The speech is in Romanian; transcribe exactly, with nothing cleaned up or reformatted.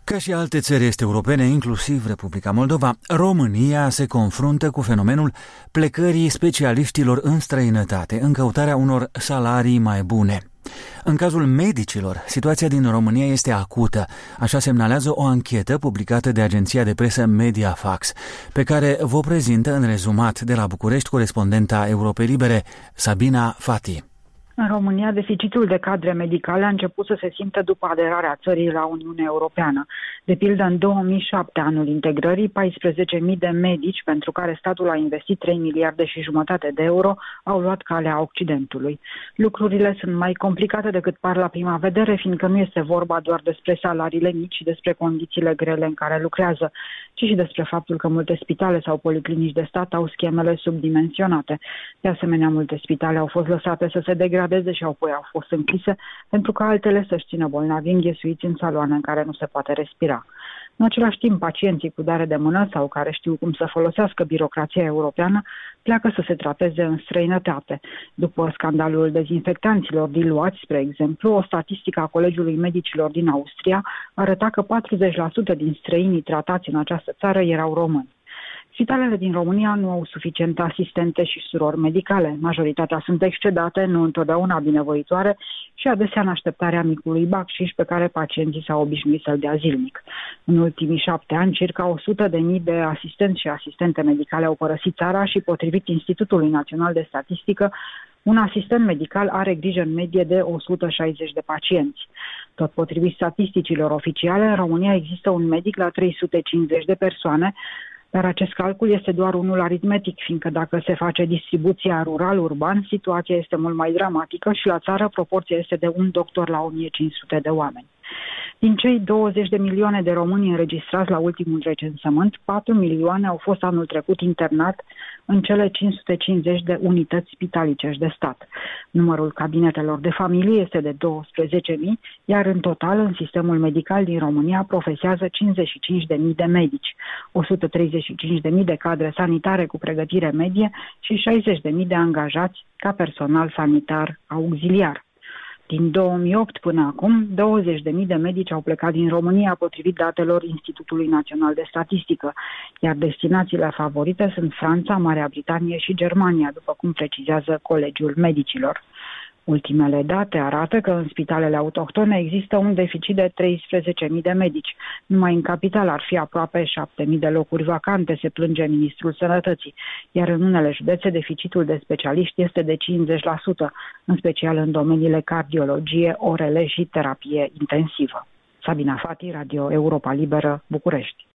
Ca și alte țări este europene, inclusiv Republica Moldova, România se confruntă cu fenomenul plecării specialiștilor în străinătate, în căutarea unor salarii mai bune. În cazul medicilor, situația din România este acută, așa semnalează o anchetă publicată de agenția de presă Mediafax, pe care vă prezintă în rezumat de la București corespondenta Europei Libere, Sabina Fati. În România, deficitul de cadre medicale a început să se simtă după aderarea țării la Uniunea Europeană. De pildă, în două mii șapte, anul integrării, paisprezece mii de medici, pentru care statul a investit trei miliarde și jumătate de euro, au luat calea Occidentului. Lucrurile sunt mai complicate decât par la prima vedere, fiindcă nu este vorba doar despre salariile mici și despre condițiile grele în care lucrează, ci și despre faptul că multe spitale sau policlinici de stat au schemele subdimensionate. De asemenea, multe spitale au fost lăsate să se degradeze și apoi au fost închise pentru că altele să-și țină bolnavi înghesuiți în saloane în care nu se poate respira. În același timp, pacienții cu dare de mână sau care știu cum să folosească birocrația europeană pleacă să se trateze în străinătate. După scandalul dezinfectanților diluați, spre exemplu, o statistică a Colegiului Medicilor din Austria arăta că patruzeci la sută din străinii tratați în această țară erau români. Spitalele din România nu au suficiente asistente și surori medicale. Majoritatea sunt excedate, nu întotdeauna binevoitoare și adesea în așteptarea micului bacșiș pe care pacienții s-au obișnuit să-l dea zilnic. În ultimii șapte ani, circa o sută de mii de asistenți și asistente medicale au părăsit țara și, potrivit Institutului Național de Statistică, un asistent medical are grijă în medie de o sută șaizeci de pacienți. Tot potrivit statisticilor oficiale, în România există un medic la trei sute cincizeci de persoane, dar acest calcul este doar unul aritmetic, fiindcă dacă se face distribuția rural-urban, situația este mult mai dramatică și la țară proporția este de un doctor la o mie cinci sute de oameni. Din cei douăzeci de milioane de români înregistrați la ultimul recensământ, patru milioane au fost anul trecut internat în cele cinci sute cincizeci de unități spitalicești de stat. Numărul cabinetelor de familie este de douăsprezece mii, iar în total, în sistemul medical din România, profesează cincizeci și cinci de mii de medici, o sută treizeci și cinci de mii de cadre sanitare cu pregătire medie și șaizeci de mii de angajați ca personal sanitar auxiliar. Din două mii opt până acum, douăzeci de mii de medici au plecat din România, potrivit datelor Institutului Național de Statistică, iar destinațiile favorite sunt Franța, Marea Britanie și Germania, după cum precizează Colegiul Medicilor. Ultimele date arată că în spitalele autohtone există un deficit de treisprezece mii de medici. Numai în capitală ar fi aproape șapte mii de locuri vacante, se plânge Ministrul Sănătății, iar în unele județe deficitul de specialiști este de cincizeci la sută, în special în domeniile cardiologie, orele și terapie intensivă. Sabina Fati, Radio Europa Liberă, București.